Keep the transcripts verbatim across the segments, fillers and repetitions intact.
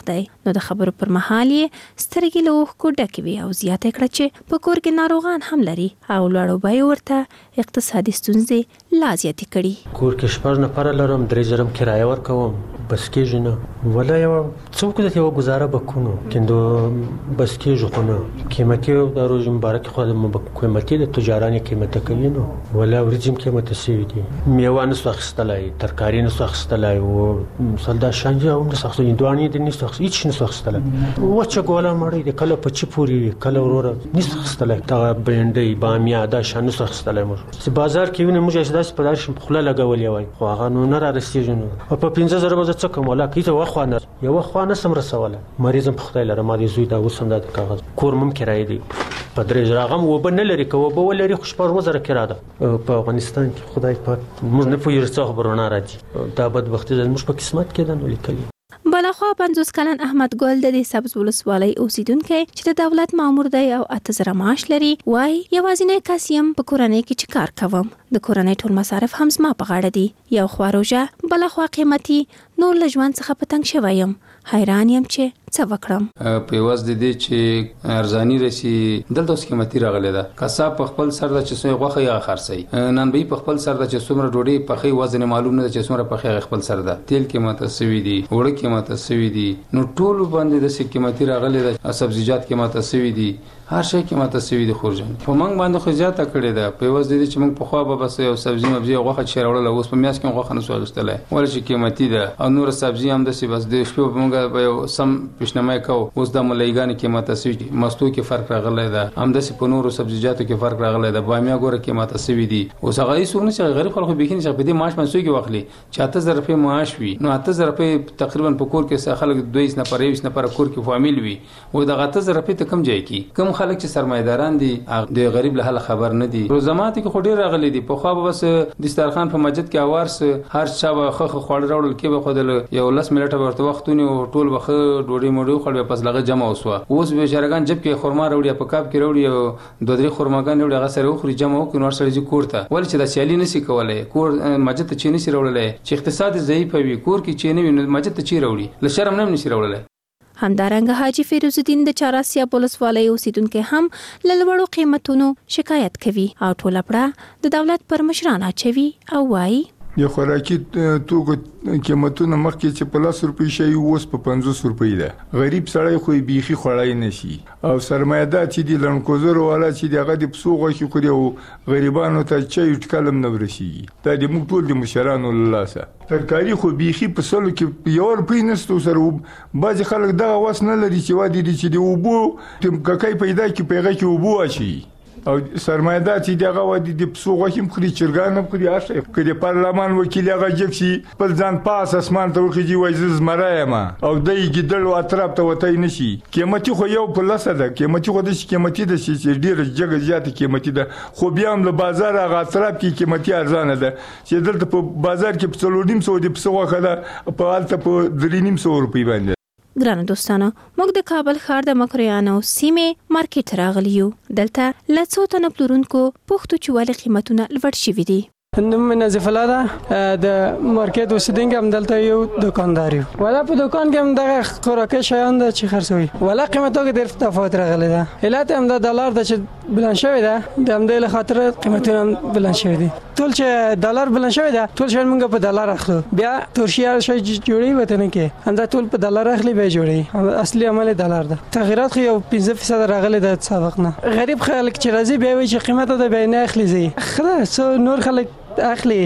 سخت دی. نو د خبرو پر مهال یې سترګې له اوښکو ډکې وې او زیاته کړه چې په کور کې ناروغان هم لري او لوړو بیو ورته اقتصادي ستونزې لا زیاتې کړي. کور کې شپږ نفره لرم، درې زره کرایه ورکوم، بس کېږي نه. ولا یو څوک د یو گزاره بکنو کندو بس کېږي خو نه. قیمتي د روز مبارک خو د قیمتي د تجاران قیمت کوي نو ولا ورجم قیمت سوي دي. میوه نه سخستلای، ترکاری نه سخستلای او سلدا شانجه هم نه سخت اندواني د نه سخت هیڅ نه سخستلای. وچه ګوله مړی د کله په چی پوری کله ورور نه سخستلای. تا بندي بامیه دا شان نه سخستلای. مو چې بازار کې ونه موږ اساس په داش خله لګولې وای خو هغه نو نه را رسیږي نو په پنځه زره بزه څه کوم ولا کیته وخوانه یو وخوانه سم رسوله. مریضم په خدای لره ما دي زوی دا وسم د کاغذ کور مم کرای دی په درې زراغم و بنه لري کو به ولري خوش پر وزره کرا ده په افغانستان کې خدای پاک موږ نه پوهیږو څه خبرونه راځي. دا بدبختي زموږ په قسمت کې ده نو لیکلي. بلخوا پنځوس کلن احمد ګل د سبز ولسوالۍ اوسیدونکی چې د دولت مامور دی او اته زره معاش لري وای یوازینی کس یم په کورنۍ کې چې کار کوم. د کورنۍ ټول مصارف هم زما په غاړه دي. یو خوا روژه بلخوا قیمتي نور له ژوند څخه په تنګ شوی یم. حیران یم چې څه وکړم. په عوض د دې چې ارزاني رسی دلته اوس قیمتي راغلی ده. قصاب په خپل سر د چې څومره غوښه یا خرڅي نن به په خپل سر د چې څومره ډوډۍ په خې وزن معلوم نه چې څومره په خې خپل سر ده. تیل قیمت سوي دي، وړه قیمت سوي دي، نو ټول باندې د څه قیمتي راغلی ده. سبزیجات قیمت سوي دي، هر شی قیمت سوي دي. خورجان په موږ باندې خو زیاته کړې ده. په عوض د دې چې موږ په خوا به بس یو سبزی مبزی غوښه چې راوړل اوس په میاس کې غوښه نه سوالستله ولې چې قیمتي ده او نور سبزی هم د سی بس د شپې په موږ به یو سم پښنمای کو. اوس د ملایګان قیمت سوي دي، مستو کې فرق راغلی ده، هم د سی په نورو سبزیجاتو کې فرق راغلی ده. بامیه ګوره قیمت سوي دي. اوس هغه یې سونه چې غریب خلکو به کې نشه په دې معاش باندې سوي کې واخلي چې اته زره روپۍ معاش وي نو اته زره روپۍ تقریبا په کور کې خلک دوه نه پرې وس نه پر کور کې فامیل وي او د اته زره روپۍ ته کم ځای کې کم خلک چې سرمایداران دي د غریب له حال خبر نه دي. روزمات کې خو ډیر راغلي دي. په خوا به بس دسترخوان په مسجد کې اوارس هر چا به خخ خوړ راوړل کې به خدل یو لس منټه ورته وختونه او ټول به ډوډۍ موډۍ خړ به پس لغه جمع وسو. اوس به شرګان جب کې خرما راوړي په کاپ کې راوړي او دوه درې خرماګان راوړي هغه سره خوري جمع وکړي نور سره کوړه ول چې د سیالي نسی کولای. کور مسجد ته چینی سره راوړل چې اقتصاد ضعیف وي کور کې چینی وي مسجد ته چی راوړي ل شرم نه نسی راوړل. همدارنګه حاجی فیروز الدین د چاراسیاب ولسوالۍ اوسیدونکو هم له لوړو قیمتونو شکایت کوي او ټوله پړه د دولت پر مشران اچوي او وایي د خوراکي توکو قیمتونه مخکې چې په لاس روپۍ شي اوس په پنځوس روپۍ ده. غریب سړی خو بیخي خوړای نشي او سرمایدار چې دی لنکوزر والا چې دی هغه د پسو غوښې خوري او غریبانو ته چای ټکلم نه ورسیږي. دا د موږ ټول د مشرانو له لاسه. ترکاري خو بیخي په سلو کې یو روپۍ نشته سره بعضې خلک دغه وس نه لري چې وادي دي چې د اوبو ککۍ پیدا کړي په هغه کې اوبو اچوي او سرمایدار چې دغه ودی د پسو غوښیم خوري چرګان هم خوري. هر که د پارلمان وکیل هغه جګ شي خپل ځان پاس اسمان ته وخیږي وایي زه زمری یم او دی ګیدړ اطراف ته وتی نه شي. قیمتي خو یو په لسه ده. قیمتي خو داسې قیمتي ده چې ډېره جګه زیاته قیمتي ده خو بیا هم له بازار هغه اطراف کې قیمتي ارزانه ده چې دلته په بازار کې په څلور نیم سوه د پسه غوښه ده په هلته په درې نیم سوه روپۍ باندې. ګرانو دوستانو موږ د کابل ښار د مکرویانو سیمې مارکیټ راغلی یو. دلته له څو تنه پلورونکو پوښتو چې ولې قیمتونه لوړ شوي دي. نوم نظیف الله ده د مارکیټ اوسیدونکی هم دلته یو دکاندار یو. ولا په دکان کې هم دغه خوراکي شیان ده چې خرڅوي ولا قیمتو کې ډېر تفاوت راغلی ده. علت هم د ډالر ده چې بلند شوی ده د همدې له خاطر قیمتونه هم بلند شوي دي. ټول چې ډالر بلند شوی ده ټول شیان موږ په ډالر اخلو. بیا ترشي هر شی جوړوي وطن کې همدا ټول په ډالر اخلي بیا جوړوي. اصلي عمل ډالر ده. تغیرات خو یو پنځه فیصد راغلی ده سابق نه. غریب خلک چې راځي بیا وایي چې قیمت ده بیا نه اخلي زی خلاص نور خلک اخلي.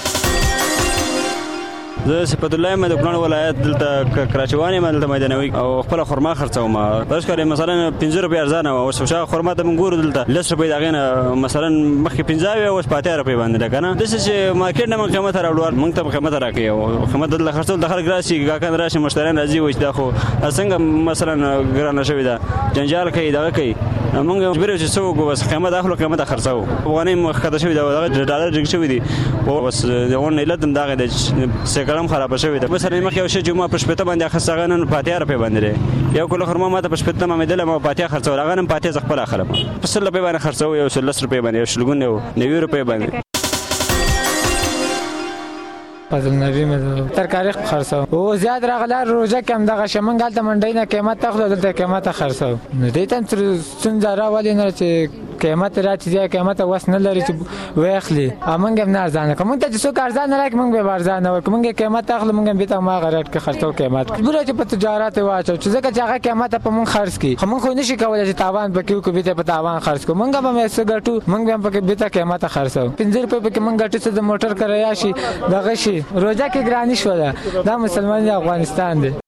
زه صفت الله یم د کونړ ولایت دلته کراچوان یم دلته میدانوي او خپل خرما خرڅوم. بس کړی مثلا پنځه روپۍ ارزانه او شوشا خرما ته موږ ګورو دلته لس روپۍ دغه نه مثلا مخکې پنځه وي اوس په اتیا روپۍ باندې ده که نه. داسې چې مارکیټ نه موږ قیمت راوړو موږ ته قیمت راکوي او قیمت دلته خرڅول د خلک راشي ګاهکان راشي مشتریان راځي وایي چې دا خو څنګه مثلا ګرانه شوې ده جنجال کوي دغه کوي. موږ مجبور یو چې څه وکړو بس قیمت اخلو قیمت خرڅوو. افغانۍ ښکته شوي ده دغه ډالر ډېر شوي دي او بس دغه نه علت هم دغه دی چې سیکړه هم خرابه شوې ده. مثلا مخکې یو شی چې ما په شپېته باندې اخیست هغه نن په اتیا روپۍ باندې دی. یو کیلو خرما ما ته په شپېته مامېدله ما په اتیا خرڅول هغه نن په اتیا زه خپله اخلم. په سل روپۍ باندې خرڅوو یو سل لس روپۍ باندې یو شلګون یو نوي روپۍ باندې. فضل نبی مې ترکاری خرڅو او زیات راغله روزه کم دغه شمنګال ته منډي نه قیمت تخلو دلته قیمت خرڅو نو دې تم تر څنګه راولې نه چې قیمت راځي چې قیمت واس نه لري چې وېخلي امنګ نه ارزانه کوم ته چې څوک ارزانه راک موږ به ارزانه ورکوم موږ قیمت تخلو موږ به ته ما غرات کې خرڅو قیمت بل چې په تجارت واچو چې ځکه چې هغه قیمت په موږ خرڅ کی خو موږ خو نشي کولای چې تاوان پکې کو به ته په تاوان خرڅ کو موږ به مې څه ګټو موږ به پکې به ته قیمت خرڅو پنځه روپے پکې موږ ګټو چې د موټر کریا شي دغه شي روزه کې ګرانی شو دا مسلمان افغانستان دی.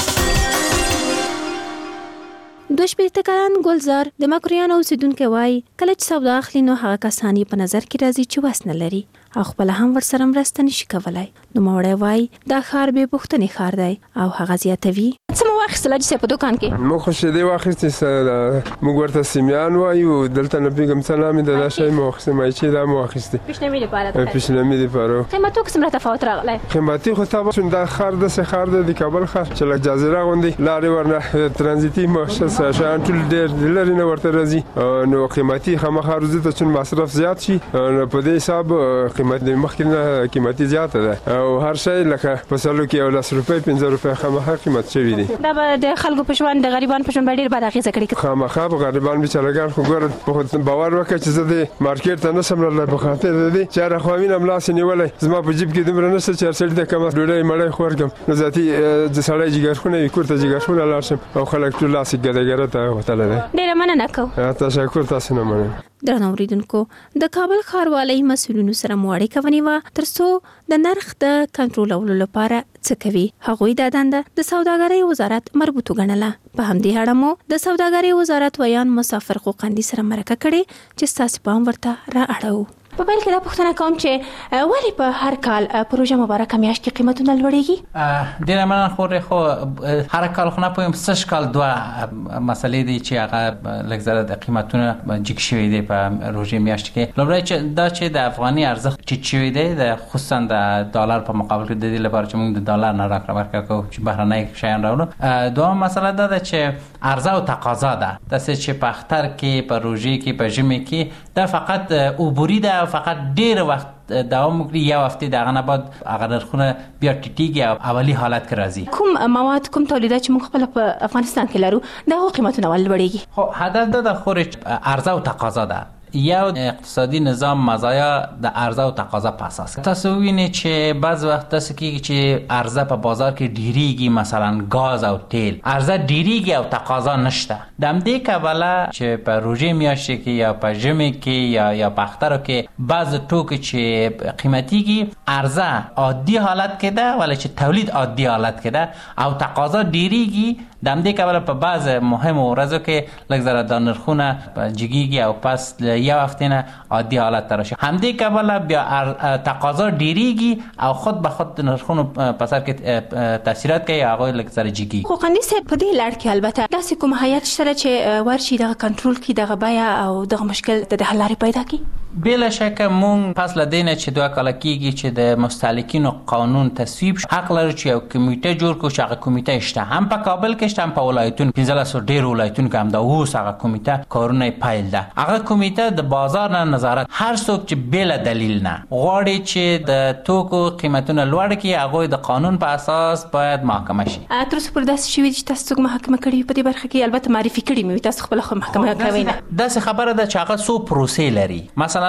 دوه شپېته کلن ګلزار د مکرویان اوسیدونکو وایي کله چې سودا اخلي نو هغه کسان په نظر کې راځي چې وس نه لري او خپل هم ورسره مرسته نشي کولای. نو مورې وایي دا ښار بې پوښتنې ښار دی او هغه زیاتوي څه مو واخیستل چې په دوکان کې مو خو شیدې واخیستې موږ ورته سیمیان وایو دلته نه پیږم څه نامې د دا شی مو واخیستې مایچې دا مو واخیستې پیشنمي لپاره پیشنمي لپاره قیمتو کې څومره تفاوت راغلی قیمتي خو طبعا دا ښار داسې ښار دی د کابل ښار چې لږ جزیره غوندې لارې ورنه ترانزیتي مؤشر شیان ټول ډېر د لرې نه ورته راځي نو قیمتي خامخا روزي ته چون مصرف زیات شي نو په دې حساب قیمت د مخکې نه قیمتي زیاته ده او هر شی لکه په سلو کې یو لس روپۍ پنځه روپۍ خامخا قیمت شوي دي. دا به د خلکو په ژوند د غریبانو په ژوند ډېر بد اغېزه کړې خامخا په غریبان بیچارهګان خو ګوره په باور وکړه چې زه د مارکیټ ته نشم راتلی په خاطر د دې چې هره خوا وینم لاس یې نیولی زما په جیب کې دومره نشته چې هر سړي ته کمه ډوډۍ مړۍ خو ورکړم نو ذاتي د سړی جګرخونه وي کور ته جګرخونه لاړ شم او خلک ټول لاس یې ګدهګره ته وتلی دی. ډېره مننه کوم. تشکر تاسو نه مننه. درنو اوریدونکو د کابل ښاروالۍ مسؤلینو سره مو اړیکه ونیوه ترڅو د نرخ د کنټرولولو لپاره څه کوي. هغوی دا دنده د سوداګرۍ وزارت مربوط وګڼله. په همدې اړه مو د سوداګرۍ وزارت ویان مسافر خوقندي سره مرکه کړې چې ستاسو پام ورته را اړوو. په بل کې دا پوښتنه کوم چې ولې په هر کال پروژه مبارکه میاشت کې قیمتونه لوړېږي؟ ډېره مننه خورې خو هر کال خو نه پوهیم سږ کال دوه مسلې دي چې هغه لږ زره د قیمتونه جګ شوي دي په روژې میاشت کې. لومړی چې دا چې د افغاني ارزښت ټیټ شوی دی د خصوصا د ډالر په مقابل کې د دې لپاره چې موږ د ډالر نه راکړه ورکړه کوو چې بهرنۍ شیان راوړو. دویمه مسله دا ده چې عرضه او تقاضا ده داسې چې په اختر کې په روژې کې په ژمي کې دا فقط عبوري ده فقط ډیر وخت دوام وکړي یو هفته دغه نه بعد هغه نرخونه بیا ټیټیږي او اولی حالت کې راځي. کوم مواد کوم تولیدات چې موږ خپل په افغانستان کې لرو دغه قیمتونه ولې لوړېږي؟ خو هدف دا د خورې عرضه او تقاضا ده. یو اقتصادي نظام مزایا د عرضه او تقاضا په اساس تاسو وینئ چې بعض وخت تاسو کېږي چې عرضه په بازار کې ډیریږي مثلا غاز او تیل عرضه ډیریږي او تقاضا نشته. د همدې کبله چې په روژې میاشتې کې یا په ژمي کې یا یا په اخترو کې بعض توکي چې قیمتیږي عرضه عادي حالت کې ده ولی چې تولید عادي حالت کې ده او تقاضا ډیریږي. د همدې کبله په بعض مهمو ورځو کې لږ زره دا نرخونه جګیږي او پس یو هفته نه عادي حالت ته راشي. همدې کبله بیا تقاضا ډیریږي او خود به خود نرخونو په سر کې تاثیرات کوي هغوی لږ زره جګیږي. خوقندي صاحب په دې لړ کې البته داسې کوم هیات شته چې ورشي دغه کنټرول کړي دغه بیه او دغه مشکل د حل لارې پیدا کړي؟ بلا شک مونږ پس لدینه چې دوه کاله کېږي چې د مستهلکینو قانون تصویب شو حق لرو چې یو کمیټه جوړ کړو چې هغه کمیټه شته هم په کابل کې شته هم په ولایتونو پنځلس ډېر ولایتونو کې هم دا اوس هغه کمیټه کارونه پیل ده. هغه کمیټه د بازار نه نظارت هر څوک چې بلا دلیل نه غواړي چې د توکو قیمتونه لوړ کړي هغوی د قانون په اساس باید محاکمه شي. تر اوسه پورې داسې شوي چې تاسو څوک محاکمه کړي په دې برخه کې البته معرفي کړي مې تاسو خپله خو محاکمه کوئ نه؟ داسې خبره ده چې هغه څو پروسې لري. مثلا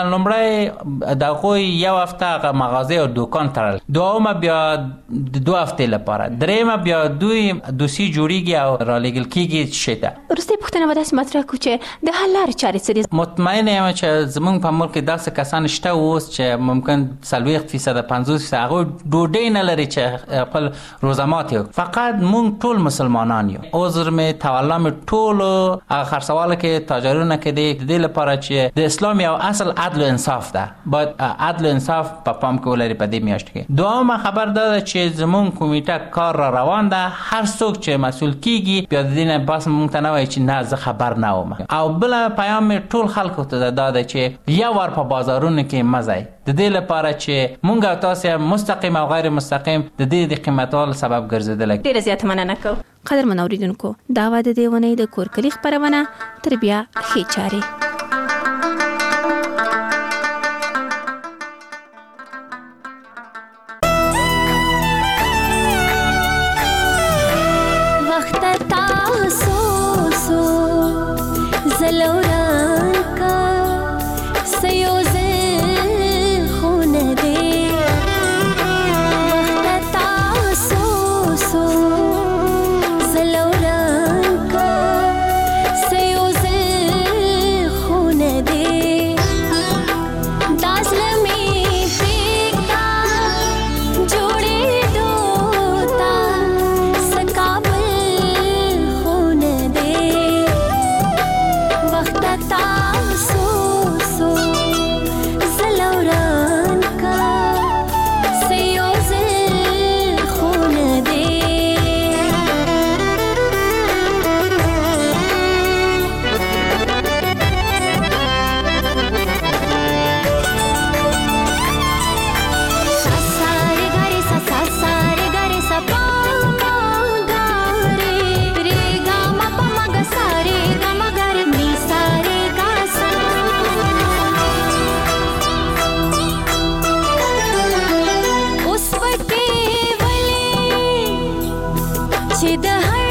لومړی د هغوی یو هفته هغه مغازې او دوکان تړل دویمه بیا د دوه هفتې لپاره درېیمه بیا دوی دوسیې جوړیږي او رالیږل کېږي شی ته. وروستۍ پوښتنه به داسې مطرح کړو چې د حل لارې چارې څه دي؟ مطمئنه یم چې زموږ په ملک کې داسې کسان شته اوس چې ممکن څلوېښت فیصده پنځوس فیصده هغوی ډوډۍ نه لري چې خپل روزه ماتې وکړي. فقط موږ ټول مسلمانان یو. عذر مې تولا مې ټولو هغه خرڅواله کې تاجرونه کې دی د دې لپاره چې د اسلام یو اصل عدل و انصاف ده باید عدل و انصاف په پام کې ولري په دې میاشت کې. دویمه خبر دا ده چې زموږ کمیټه کار را روان ده هر څوک چې مسؤل کیږي بیا د دې نه بس موږ ته نه وایي چې نه زه خبر نه وم. او بله پیام مې ټول خلکو ته دا ده چې یو وار په بازارونو کې مه ځئ د دې لپاره چې موږ او تاسې مستقیم او غیر مستقیم د دې د قیمتوالو سبب ګرځېدلی. ډېره زیاته مننه کوم. قدرمن اوریدونکو دا وه د دې اونۍ د کورکلي خپرونه تر بیا ښې چارې. چې د هر